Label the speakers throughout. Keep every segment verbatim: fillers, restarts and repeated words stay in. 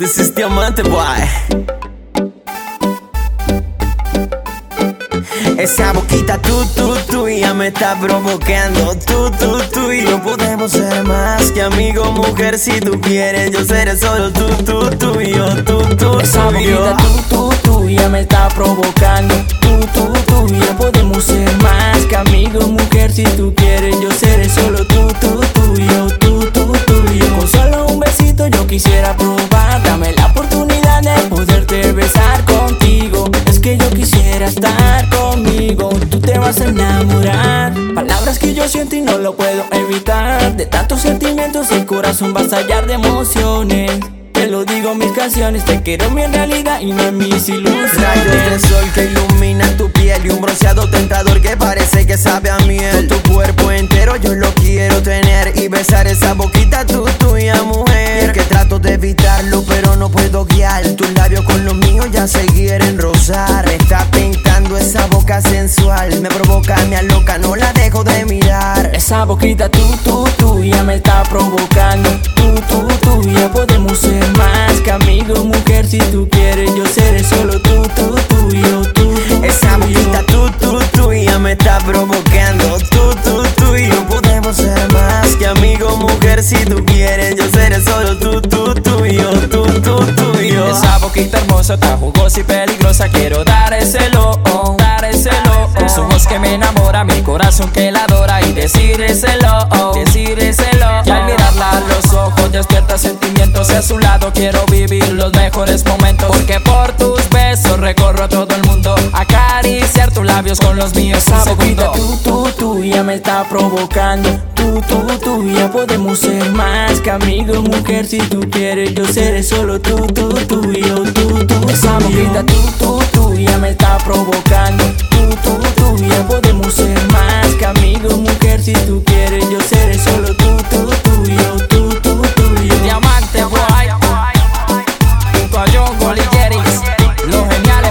Speaker 1: This is Diamante Boy. Esa boquita tú, tú, tú ya me está provocando. Tú, tú, tú y yo podemos ser más que amigo, mujer. Si tú quieres, yo seré solo tú, tú, tú y yo, tú, tú,
Speaker 2: esa
Speaker 1: tú y yo.
Speaker 2: Esa boquita tú, tú, tú ya me está provocando. Tú, tú, tú y yo podemos ser más que amigo, mujer. Si tú quieres, yo seré solo tú, tú, tú y yo, tú, tú, tú y yo. Con solo un besito yo quisiera probar. Dame la oportunidad de poderte besar contigo. Es que yo quisiera estar conmigo, tú te vas a enamorar. Palabras que yo siento y no lo puedo evitar. De tantos sentimientos el corazón va a estallar de emociones. Te lo digo en mis canciones, te quiero en mi realidad y no en mis ilusiones.
Speaker 1: Rayos de sol que iluminan tu piel y un bronceado tentador que parece que sabe a miel. Tu cuerpo entero yo lo quiero tener y besar esa boquita tú, tuya, mujer. Y es que trato de evitarlo pero no puedo guiar. Tus labios con los míos ya se quieren rozar. Me está pintando esa boca sensual, me provoca, me aloca, no la dejo de mirar.
Speaker 2: Esa boquita tú, tú, tú ya me está provocando. Tú, tú, tú ya podemos ser más que amigos, mujer. Si tú quieres, yo seré solo tú, tú, tú y yo, tú, tú.
Speaker 1: Esa boquita tú, tú, tú ya me está provocando. Tú, tú, tú y yo podemos ser más que amigos, mujer. Si tú quieres, yo seré solo tú, tú, tú y yo, tú, tú, tú y yo.
Speaker 2: Esa boquita hermosa, está jugosa y peligrosa. Quiero dar ese lo, dar ese lo. Su voz que me enamora, mi corazón que la adora. Y decir ese lo, decir ese lo. Y al mirarla a los ojos despierta sentimientos. A su lado quiero vivir los mejores momentos. Porque por tus besos recorro todo el mundo. Acariciar tus labios con los míos. Esa boquita tú, tú, tú ya me está provocando. Tú, tú, tú ya podemos ser más que amigos, mujer. Si tú quieres, yo seré solo tú, tú, tú y yo, tú, tú. Esa boquita tú, tú, tú ya me está provocando. Tú, tú, tú ya podemos ser más que amigos, mujer. Si tú quieres, yo seré solo tú, tú, tú y yo, tú, tú, tú y yo. Diamante Boy, junto a John Golilleris, los geniales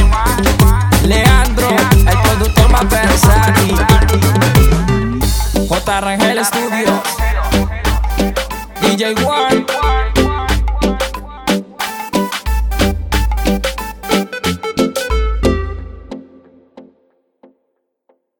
Speaker 2: más. Leandro, el productor más versátil. J. Rangel Studios, D J One.